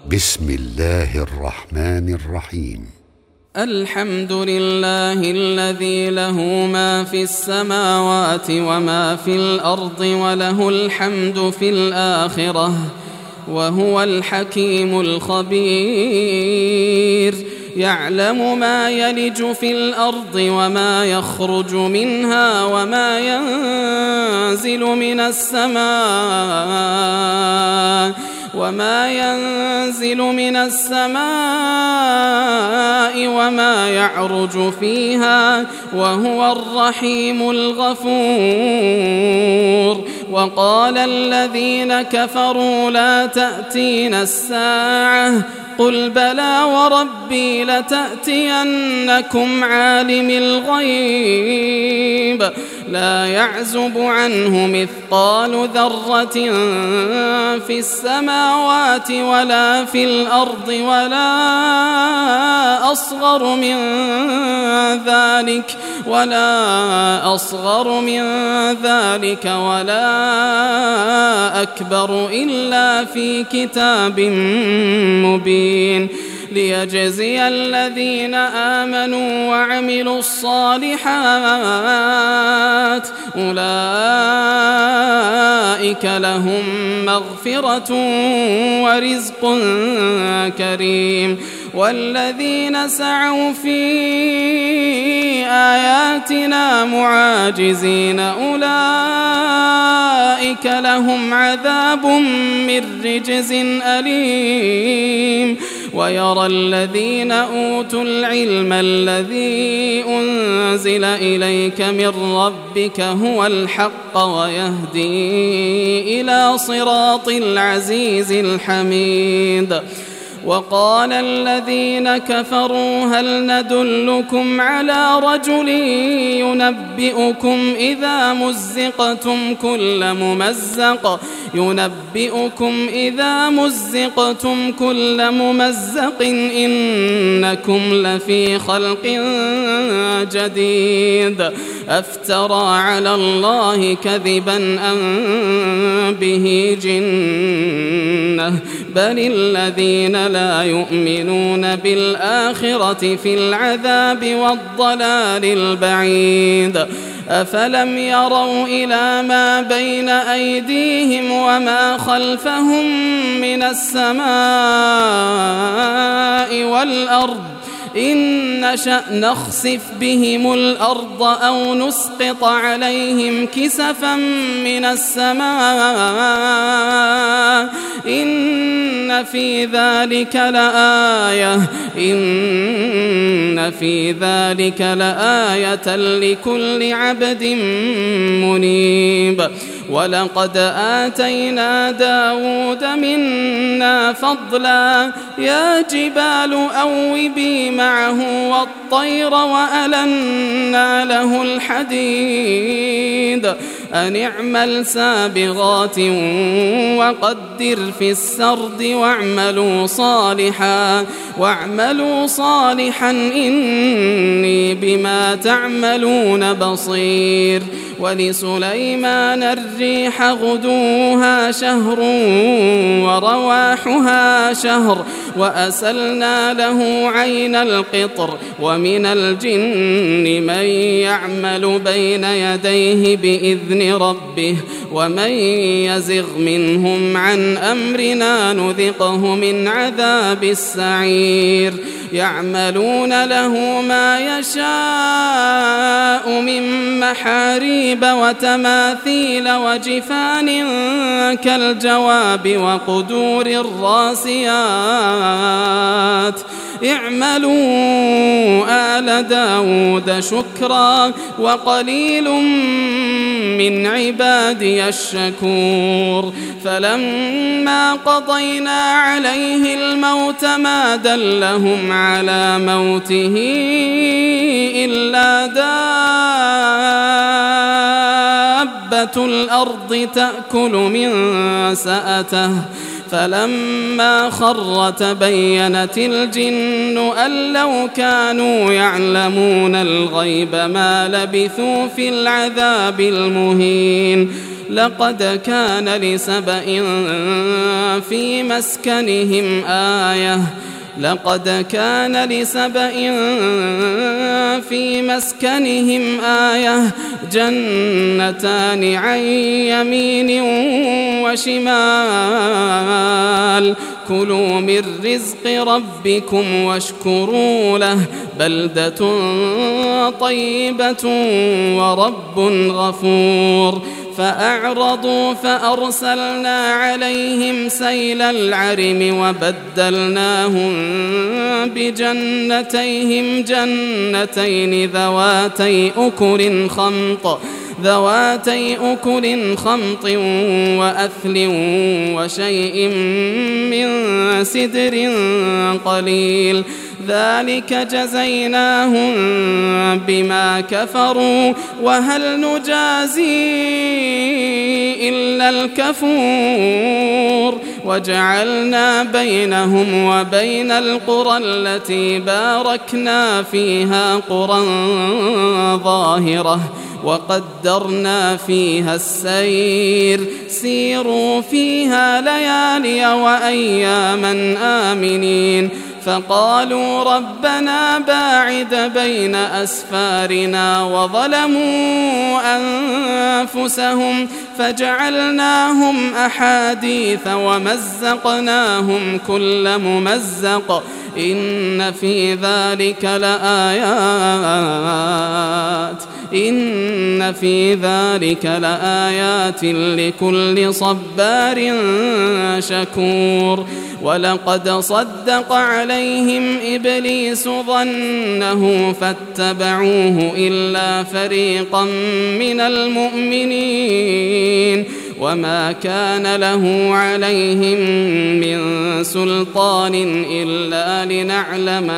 بسم الله الرحمن الرحيم. الحمد لله الذي له ما في السماوات وما في الأرض وله الحمد في الآخرة وهو الحكيم الخبير. يعلم ما يلج في الأرض وما يخرج منها وما ينزل من السماء وما يعرج فيها وهو الرحيم الغفور. وقال الذين كفروا لا تأتينا الساعة قل بلى وربي لتأتينكم عالم الغيب لا يعزب عنه مثقال ذرة في السماوات ولا في الأرض ولا أصغر من ذلك ولا أكبر إلا في كتاب مبين ليجزي الذين آمنوا وعملوا الصالحات أولئك لهم مغفرة ورزق كريم. والذين سعوا في آياتنا معاجزين أولئك لهم عذاب من رجز أليم. ويرى الذين أوتوا العلم الذي أنزل إليك من ربك هو الحق ويهدي إلى صراط العزيز الحميد. وقال الذين كفروا هل ندلكم على رجل ينبئكم إذا مزقتم كل ممزق إنكم لفي خلق جديد أفترى على الله كذبا أم به جنة بل الذين لا يؤمنون بالآخرة في العذاب والضلال البعيد. أفلم يروا إلى ما بين أيديهم وما خلفهم من السماء والأرض إن نشأ نخسف بهم الأرض أو نسقط عليهم كسفا من السماء إن في ذلك لآية لكل عبد منيب. ولقد آتينا داود منا فضلا يا جبال أوبي معه والطير وألنا له الحديد أن اعمل سابغات وقدر في السرد واعملوا صالحا إني بما تعملون بصير. ولسليمان الريح غدوها شهر ورواحها شهر وأسلنا له عين القطر ومن الجن من يعمل بين يديه بإذن ربه ومن يزغ منهم عن أمرنا نذقه من عذاب السعير. يعملون له ما يشاء من محاريب وتماثيل وجفان كالجواب وقدور الراسيات. اعملوا آل داود شكرا وقليل من عبادي الشكور. فلما قضينا عليه الموت ما دلهم على موته إلا دابة الأرض تأكل من سأته فلما خر تبينت الجن أن لو كانوا يعلمون الغيب ما لبثوا في العذاب المهين. لقد كان لسبإ في مسكنهم آية لقد كان لسبإ في مسكنهم آية جنتان عن يمين وشمال كلوا من رزق ربكم واشكروا له بلدة طيبة ورب غفور فأعرضوا فأرسلنا عليهم سيل العرم وبدلناهم بجنتيهم جنتين ذواتي أكل خمط وأثل وشيء من سدر قليل ذلك جزيناهم بما كفروا وهل نجازي إلا الكفور وجعلنا بينهم وبين القرى التي باركنا فيها قرى ظاهرة وقدرنا فيها السير سيروا فيها ليالي وأياما آمنين فقالوا ربنا باعد بين أسفارنا وظلموا أنفسهم فجعلناهم أحاديث ومزقناهم كل ممزق إن في ذلك لآيات لكل صبار شكور ولقد صدق عليهم إبليس ظنه فاتبعوه إلا فريقا من المؤمنين وما كان له عليهم من سلطان إلا لنعلم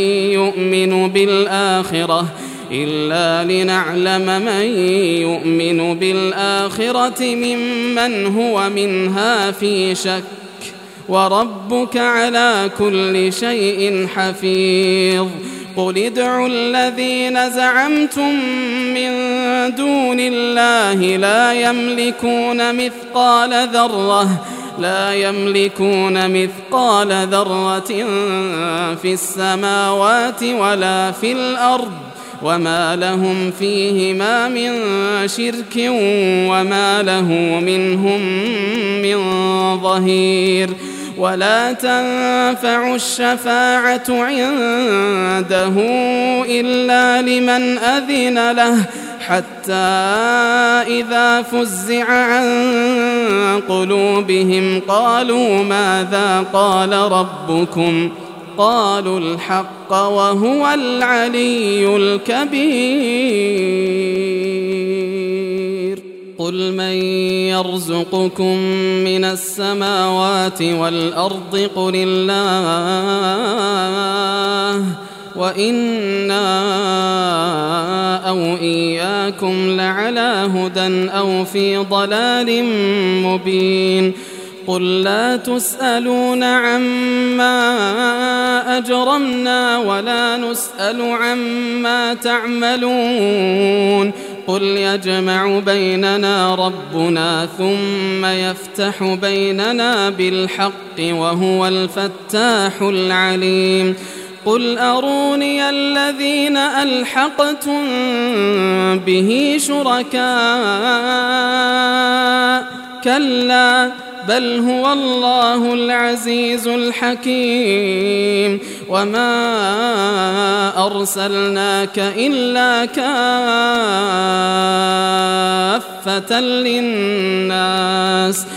من يؤمن بالآخرة ممن هو منها في شك وربك على كل شيء حفيظ قل ادعوا الذين زعمتم من دون الله لا يملكون مثقال ذرة في السماوات ولا في الأرض وما لهم فيهما من شرك وما له منهم من ظهير ولا تنفع الشفاعة عنده إلا لمن أذن له حتى إذا فزع عن قلوبهم قالوا ماذا قال ربكم قالوا الحق وهو العلي الكبير قل من يرزقكم من السماوات والأرض قل الله وإنا أو إياكم لعلى هدى أو في ضلال مبين قل لا تسألون عما أجرمنا ولا نسأل عما تعملون قل يجمع بيننا ربنا ثم يفتح بيننا بالحق وهو الفتاح العليم قل أروني الذين ألحقتم به شركاء كلا بل هو الله العزيز الحكيم وما أرسلناك إلا كافة للناس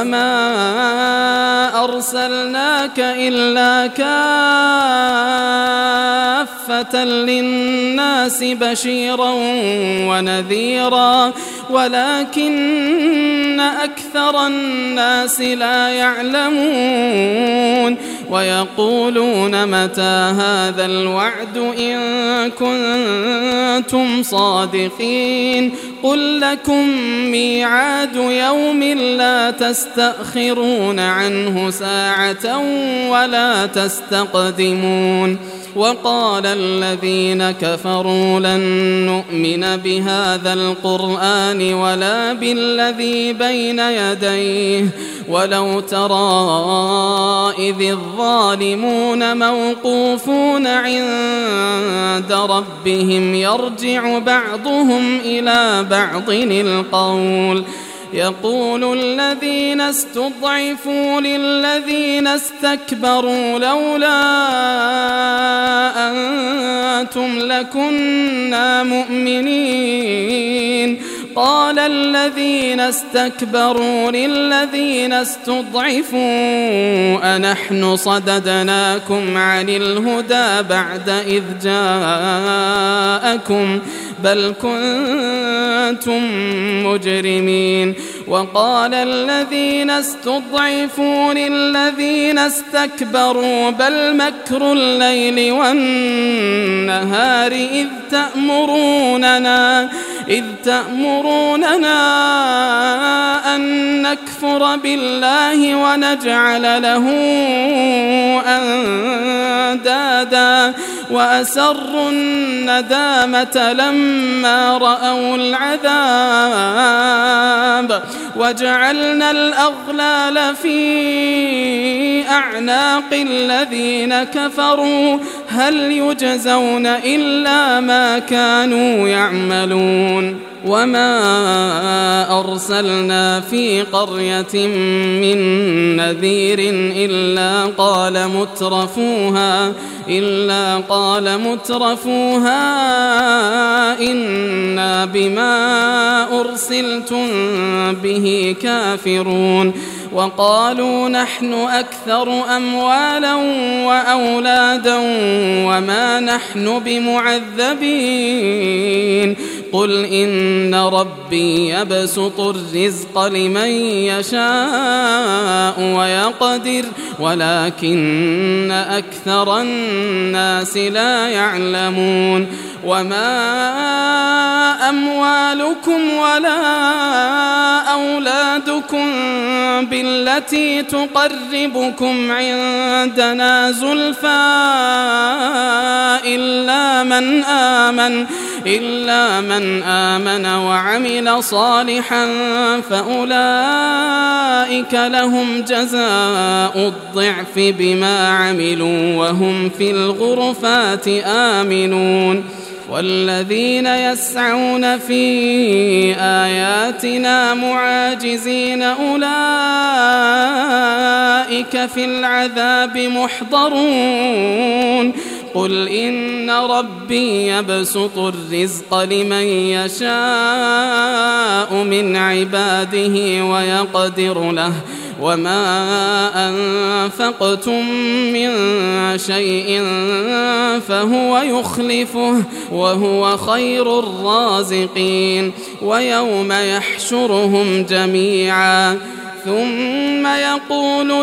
بشيرا ونذيرا ولكن أكثر الناس لا يعلمون ويقولون متى هذا الوعد إن كنتم صادقين قل لكم ميعاد يوم لا تستأخرون عنه ساعة ولا تستقدمون وقال الذين كفروا لن نؤمن بهذا القرآن ولا بالذي بين يديه ولو ترى إذ الظالمون موقوفون عند ربهم يرجع بعضهم إلى بعض القول يقول الذين استضعفوا للذين استكبروا لولا أنتم لكنا مؤمنين قال الذين استكبروا للذين استضعفوا أنحن صددناكم عن الهدى بعد إذ جاءكم بل كنتم مجرمين وقال الذين استضعفوا للذين استكبروا بل مكر الليل والنهار إذ تأمروننا أن نكفر بالله ونجعل له أندادا وأسروا الندامة لما رأوا العذاب وجعلنا الأغلال في أعناق الذين كفروا هل يجزون إلا ما كانوا يعملون وما أرسلنا في قرية من نذير إلا قال مترفوها إنا بما أرسلتم به كافرون وقالوا نحن أكثر أموالا وأولادا وما نحن بمعذبين قل إن ربي يبسط الرزق لمن يشاء ويقدر ولكن أكثر الناس لا يعلمون وما أموالكم ولا أولادكم بالتي تقربكم عندنا زلفى إلا من آمن وعمل صالحا فأولئك لهم جزاء الضعف بما عملوا وهم في الغرفات آمنون والذين يسعون في آياتنا معاجزين أولئك في العذاب محضرون قل إن ربي يبسط الرزق لمن يشاء من عباده ويقدر له وما أنفقتم من شيء فهو يخلفه وهو خير الرازقين ويوم يحشرهم جميعا ثم يقول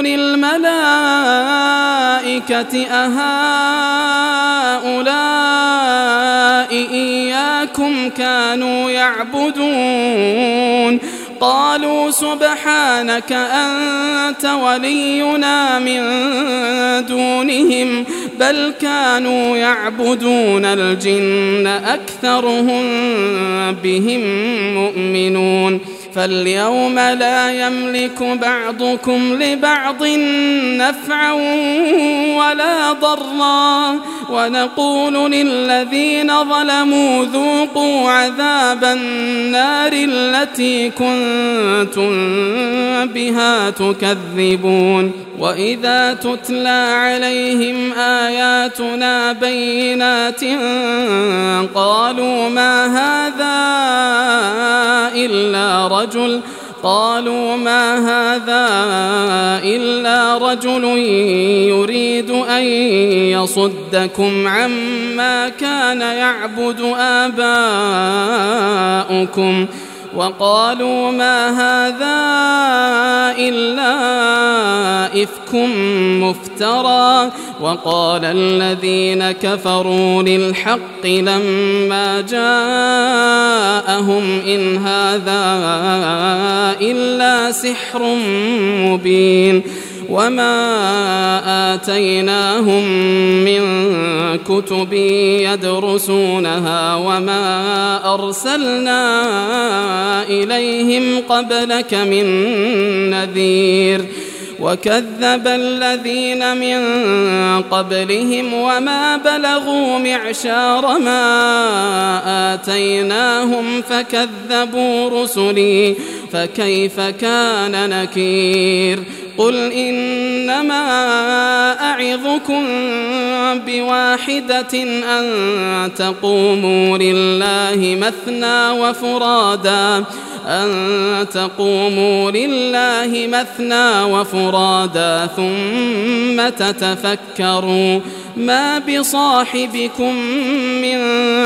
للملائكة أهؤلاء إياكم كانوا يعبدون قالوا سبحانك أنت ولينا من دونهم بل كانوا يعبدون الجن أكثرهم بهم مؤمنون فاليوم لا يملك بعضكم لبعض نفعا ولا ضرا ونقول للذين ظلموا ذوقوا عذاب النار التي كنتم بها تكذبون وإذا تتلى عليهم آياتنا بينات قالوا ما هذا إلا رجل يريد أن يصدكم عما كان يعبد آباؤكم وقالوا ما هذا إلا إفك مفترى وقال الذين كفروا للحق لما جاءهم إن هذا إلا سحر مبين وما آتيناهم من كتب يدرسونها وما أرسلنا إليهم قبلك من نذير وكذب الذين من قبلهم وما بلغوا معشار ما آتيناهم فكذبوا رسلي فكيف كان نكير قل إنما أعظكم بواحدة أن تقوموا لله مثنى وفرادا ثم تتفكروا ما بصاحبكم من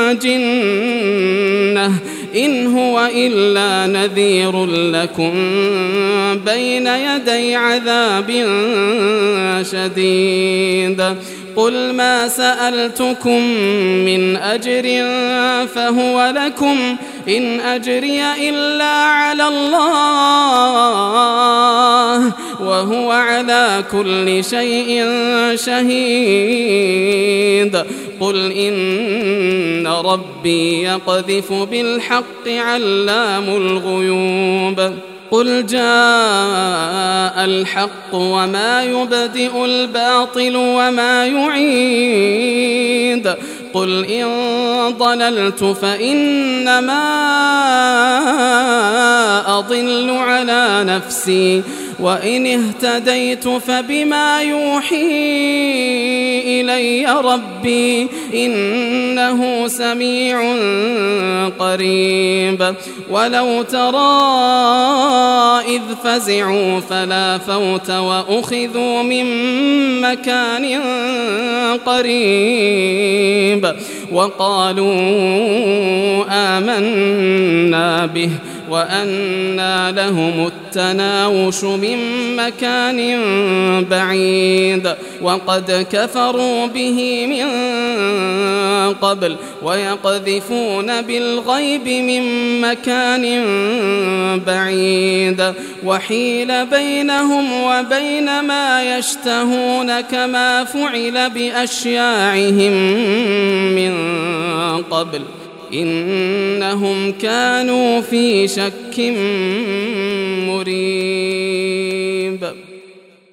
جنة إن هو إلا نذير لكم بين يدي عذاب شديد قل ما سألتكم من أجر فهو لكم إن أجري إلا على الله وهو على كل شيء شهيد قل إن ربي يقذف بالحق علام الغيوب قل جاء الحق وما يبدئ الباطل وما يعيد قل إن ضللت فإنما أضل على نفسي وإن اهتديت فبما يوحي إلي ربي إنه سميع قريب ولو ترى إذ فزعوا فلا فوت وأخذوا من مكان قريب وقالوا آمنا به وأنى لهم التناوش من مكان بعيد وقد كفروا به من قبل ويقذفون بالغيب من مكان بعيد وحيل بينهم وبين ما يشتهون كما فعل بأشياعهم من قبل إنهم كانوا في شك مريب